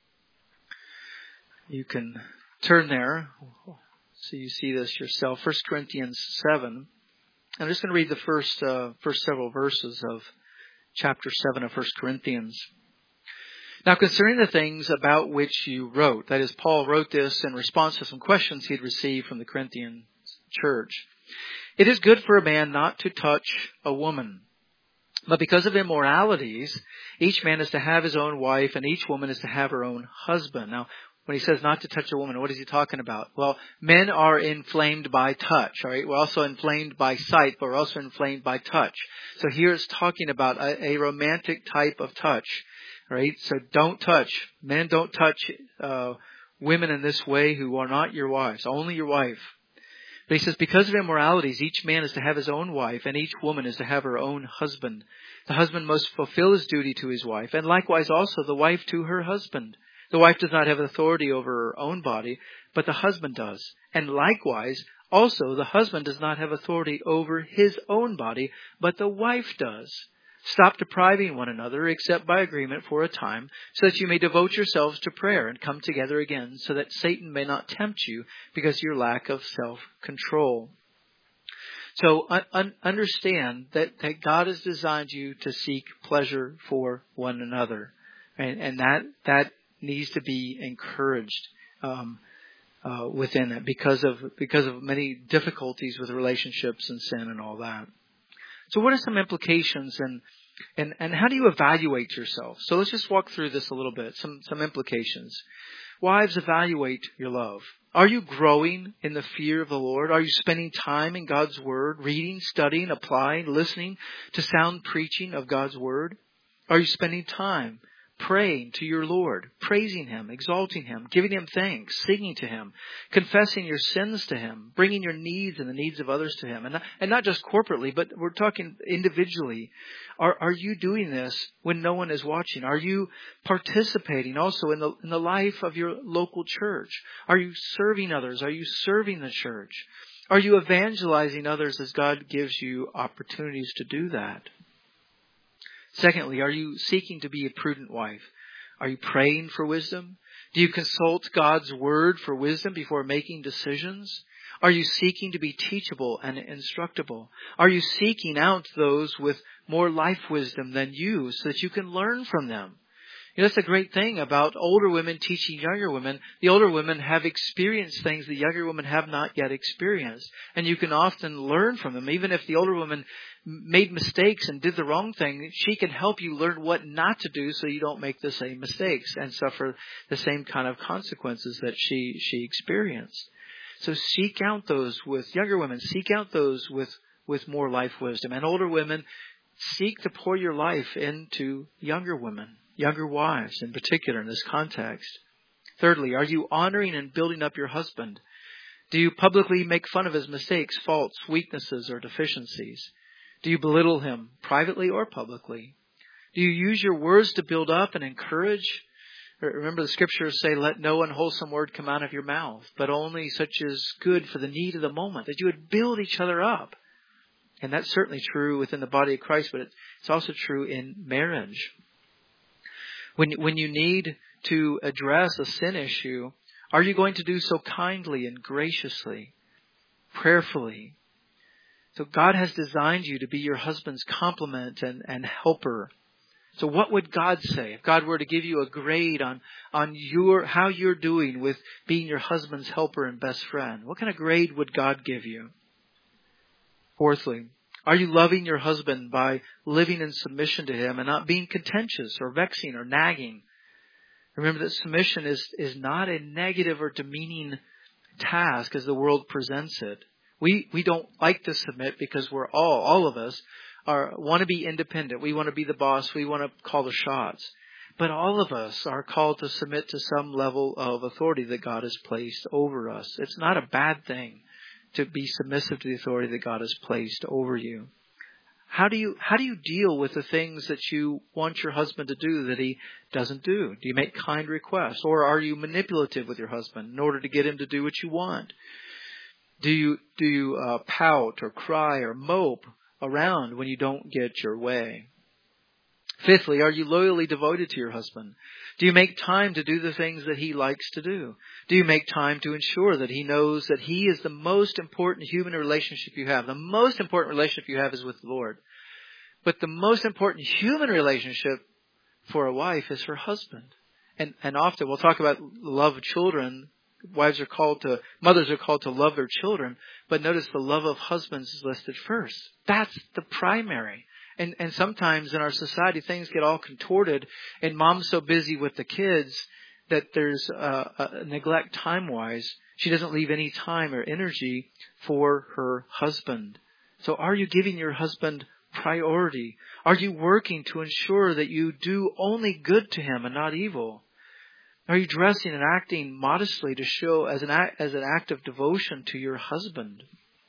You can turn there so you see this yourself. 1 Corinthians 7. I'm just going to read the first several verses of chapter 7 of 1 Corinthians. Now, concerning the things about which you wrote, that is, Paul wrote this in response to some questions he had received from the Corinthian church. It is good for a man not to touch a woman. But because of immoralities, each man is to have his own wife and each woman is to have her own husband. Now, when he says not to touch a woman, what is he talking about? Well, men are inflamed by touch, all right? We're also inflamed by sight, but we're also inflamed by touch. So here it's talking about a romantic type of touch. Right? So don't touch. Men don't touch women in this way who are not your wives. Only your wife. But he says, because of immoralities, each man is to have his own wife, and each woman is to have her own husband. The husband must fulfill his duty to his wife, and likewise also the wife to her husband. The wife does not have authority over her own body, but the husband does. And likewise, also the husband does not have authority over his own body, but the wife does. Stop depriving one another except by agreement for a time, so that you may devote yourselves to prayer and come together again, so that Satan may not tempt you because of your lack of self-control. So understand that God has designed you to seek pleasure for one another, and that needs to be encouraged within it because of many difficulties with relationships and sin and all that. So what are some implications and how do you evaluate yourself? So let's just walk through this a little bit, some implications. Wives, evaluate your love. Are you growing in the fear of the Lord? Are you spending time in God's Word, reading, studying, applying, listening to sound preaching of God's Word? Are you spending time praying to your Lord, praising Him, exalting Him, giving Him thanks, singing to Him, confessing your sins to Him, bringing your needs and the needs of others to Him, and not just corporately, but we're talking individually. Are you doing this when no one is watching? Are you participating also in the life of your local church? Are you serving others? Are you serving the church? Are you evangelizing others as God gives you opportunities to do that? Secondly, are you seeking to be a prudent wife? Are you praying for wisdom? Do you consult God's Word for wisdom before making decisions? Are you seeking to be teachable and instructable? Are you seeking out those with more life wisdom than you so that you can learn from them? You know, that's a great thing about older women teaching younger women. The older women have experienced things the younger women have not yet experienced. And you can often learn from them. Even if the older woman made mistakes and did the wrong thing, she can help you learn what not to do so you don't make the same mistakes and suffer the same kind of consequences that she experienced. So seek out those with younger women. Seek out those with more life wisdom. And older women, seek to pour your life into younger women, younger wives in particular in this context. Thirdly, are you honoring and building up your husband? Do you publicly make fun of his mistakes, faults, weaknesses, or deficiencies? Do you belittle him privately or publicly? Do you use your words to build up and encourage? Remember the scriptures say, let no unwholesome word come out of your mouth, but only such as good for the need of the moment, that you would build each other up. And that's certainly true within the body of Christ, but it's also true in marriage. When you need to address a sin issue, are you going to do so kindly and graciously, prayerfully? So God has designed you to be your husband's complement and helper. So what would God say if God were to give you a grade on how you're doing with being your husband's helper and best friend? What kind of grade would God give you? Fourthly, are you loving your husband by living in submission to him and not being contentious or vexing or nagging? Remember that submission is not a negative or demeaning task as the world presents it. We don't like to submit because we're all of us want to be independent. We want to be the boss. We want to call the shots. But all of us are called to submit to some level of authority that God has placed over us. It's not a bad thing to be submissive to the authority that God has placed over you. How do you deal with the things that you want your husband to do that he doesn't do? Do you make kind requests, or are you manipulative with your husband in order to get him to do what you want? Do you pout or cry or mope around when you don't get your way? Fifthly, are you loyally devoted to your husband? Do you make time to do the things that he likes to do? Do you make time to ensure that he knows that he is the most important human relationship you have? The most important relationship you have is with the Lord. But the most important human relationship for a wife is her husband. And often we'll talk about love of children. Mothers are called to love their children. But notice the love of husbands is listed first. That's the primary. And sometimes in our society, things get all contorted, and mom's so busy with the kids that there's a neglect time-wise. She doesn't leave any time or energy for her husband. So are you giving your husband priority? Are you working to ensure that you do only good to him and not evil? Are you dressing and acting modestly to show as an act of devotion to your husband?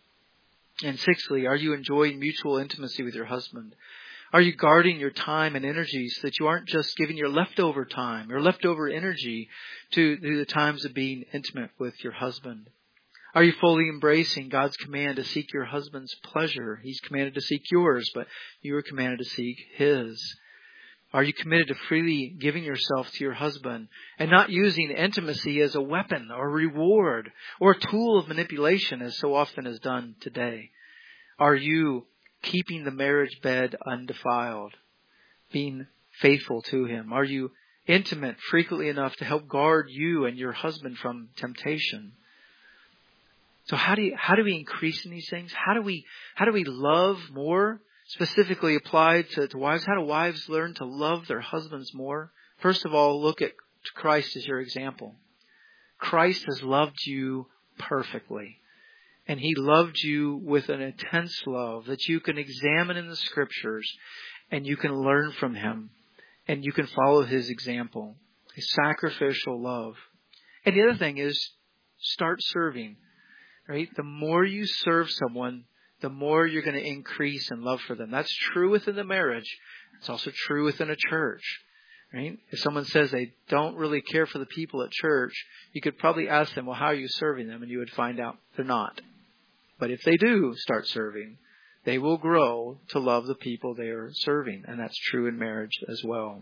And sixthly, are you enjoying mutual intimacy with your husband? Are you guarding your time and energy so that you aren't just giving your leftover time or leftover energy to the times of being intimate with your husband? Are you fully embracing God's command to seek your husband's pleasure? He's commanded to seek yours, but you are commanded to seek his. Are you committed to freely giving yourself to your husband and not using intimacy as a weapon or reward or a tool of manipulation as so often is done today? Are you keeping the marriage bed undefiled, being faithful to him? Are you intimate frequently enough to help guard you and your husband from temptation? So how do we increase in these things? How do we love more? Specifically applied to wives. How do wives learn to love their husbands more? First of all, look at Christ as your example. Christ has loved you perfectly. And he loved you with an intense love that you can examine in the scriptures and you can learn from him and you can follow his example. A sacrificial love. And the other thing is start serving. Right? The more you serve someone, the more you're going to increase in love for them. That's true within the marriage. It's also true within a church. Right? If someone says they don't really care for the people at church, you could probably ask them, well, how are you serving them? And you would find out they're not. But if they do start serving, they will grow to love the people they are serving. And that's true in marriage as well.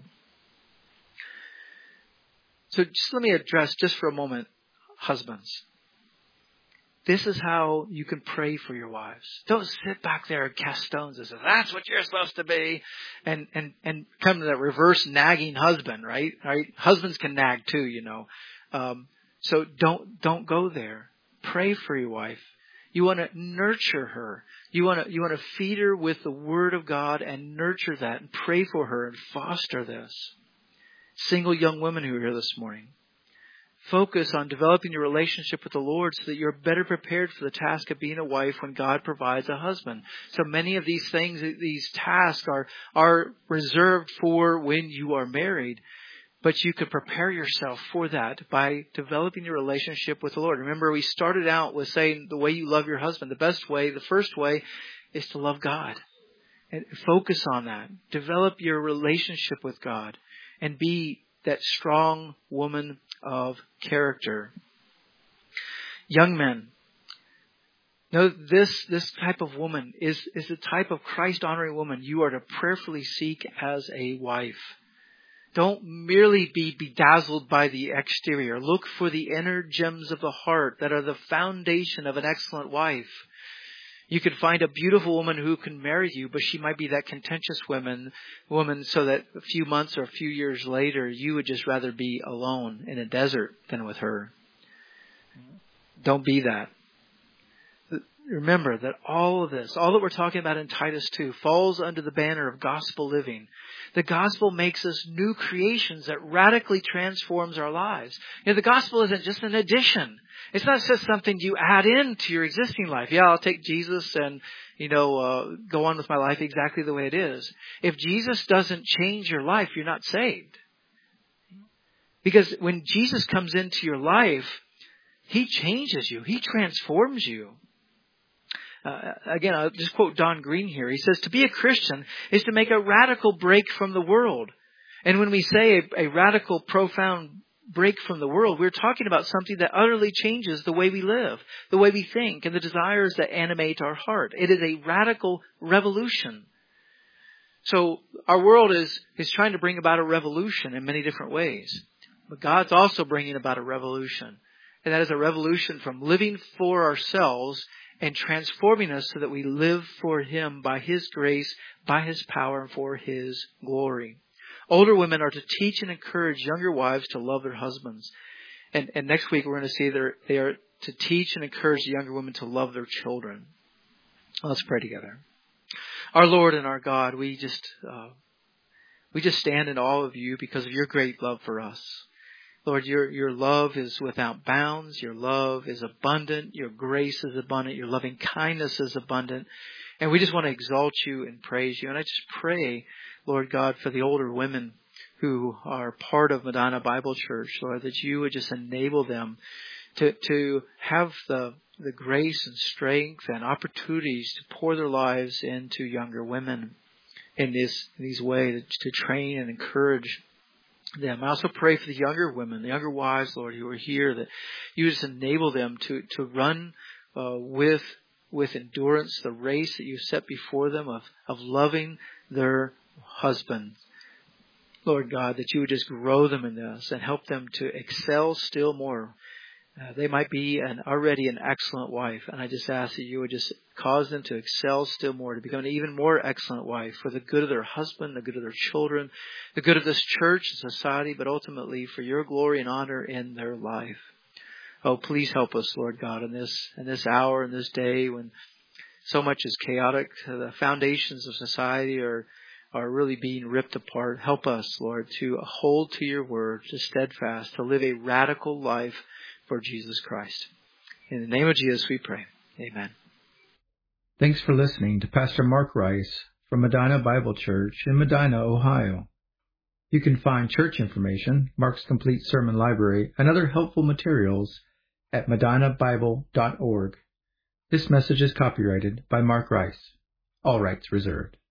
So just let me address just for a moment, husbands. This is how you can pray for your wives. Don't sit back there and cast stones and say, that's what you're supposed to be. And come to that reverse nagging husband, right? Husbands can nag too, you know. So don't go there. Pray for your wife. You want to nurture her. You want to feed her with the Word of God and nurture that and pray for her and foster this. Single young women who are here this morning, focus on developing your relationship with the Lord so that you're better prepared for the task of being a wife when God provides a husband. So many of these things, these tasks are reserved for when you are married. But you could prepare yourself for that by developing your relationship with the Lord. Remember, we started out with saying the way you love your husband, the best way, the first way is to love God. And focus on that. Develop your relationship with God and be that strong woman of character. Young men, know this type of woman is the type of Christ-honoring woman you are to prayerfully seek as a wife. Don't merely be bedazzled by the exterior. Look for the inner gems of the heart that are the foundation of an excellent wife. You could find a beautiful woman who can marry you, but she might be that contentious woman so that a few months or a few years later, you would just rather be alone in a desert than with her. Don't be that. Remember that all of this, all that we're talking about in Titus 2, falls under the banner of gospel living. The gospel makes us new creations that radically transforms our lives. The gospel isn't just an addition. It's not just something you add into your existing life. Yeah, I'll take Jesus and, go on with my life exactly the way it is. If Jesus doesn't change your life, you're not saved. Because when Jesus comes into your life, He changes you. He transforms you. Again, I'll just quote Don Green here. He says, to be a Christian is to make a radical break from the world. And when we say a radical, profound break from the world, we're talking about something that utterly changes the way we live, the way we think, and the desires that animate our heart. It is a radical revolution. So our world is trying to bring about a revolution in many different ways. But God's also bringing about a revolution. And that is a revolution from living for ourselves and transforming us so that we live for Him by His grace, by His power, and for His glory. Older women are to teach and encourage younger wives to love their husbands. And next week we're going to see they are to teach and encourage the younger women to love their children. Let's pray together. Our Lord and our God, we just stand in awe of You because of Your great love for us. Lord, your love is without bounds. Your love is abundant. Your grace is abundant. Your loving kindness is abundant. And we just want to exalt You and praise You. And I just pray, Lord God, for the older women who are part of Medina Bible Church, Lord, that You would just enable them to have the grace and strength and opportunities to pour their lives into younger women in these ways, to train and encourage them. I also pray for the younger women, the younger wives, Lord, who are here, that You just enable them to run with endurance the race that You set before them of loving their husband. Lord God, that You would just grow them in this and help them to excel still more. They might be already an excellent wife, and I just ask that You would just cause them to excel still more, to become an even more excellent wife for the good of their husband, the good of their children, the good of this church and society, but ultimately for Your glory and honor in their life. Oh, please help us, Lord God, in this hour, in this day when so much is chaotic. The foundations of society are really being ripped apart. Help us, Lord, to hold to Your word, to steadfast, to live a radical life for Jesus Christ. In the name of Jesus we pray. Amen. Thanks for listening to Pastor Mark Rice from Medina Bible Church in Medina, Ohio. You can find church information, Mark's complete sermon library, and other helpful materials at medinabible.org. This message is copyrighted by Mark Rice. All rights reserved.